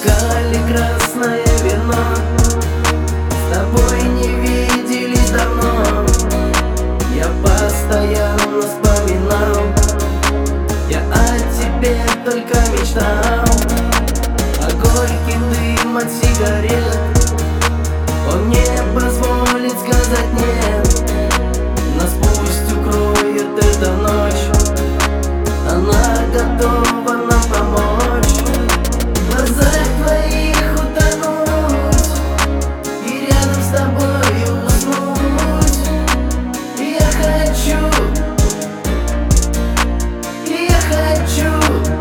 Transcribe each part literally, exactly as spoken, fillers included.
бокале красное вино. С тобой не виделись давно. Я постоянно вспоминал, я о тебе только мечтал. А горький дым от сигарет, он не позволит сказать нет. Нас пусть укроет эта ночь, она готова нам помочь. В глазах твоих утонуть и рядом с тобой уснуть. И я хочу, и я хочу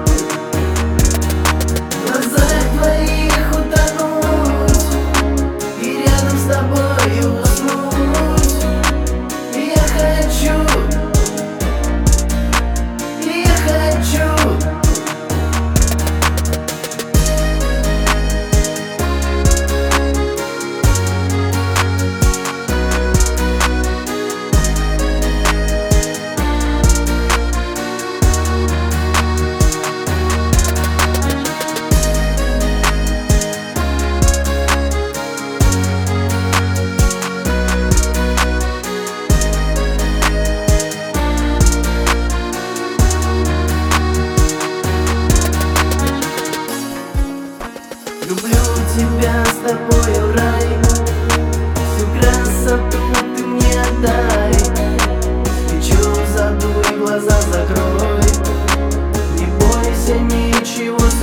в глазах твоих утонуть и рядом с тобой уснуть. И я хочу, и я хочу. Люблю тебя, с тобою рай. Всю красоту ты мне отдай. Свечу задуй, глаза закрой. Не бойся ничего.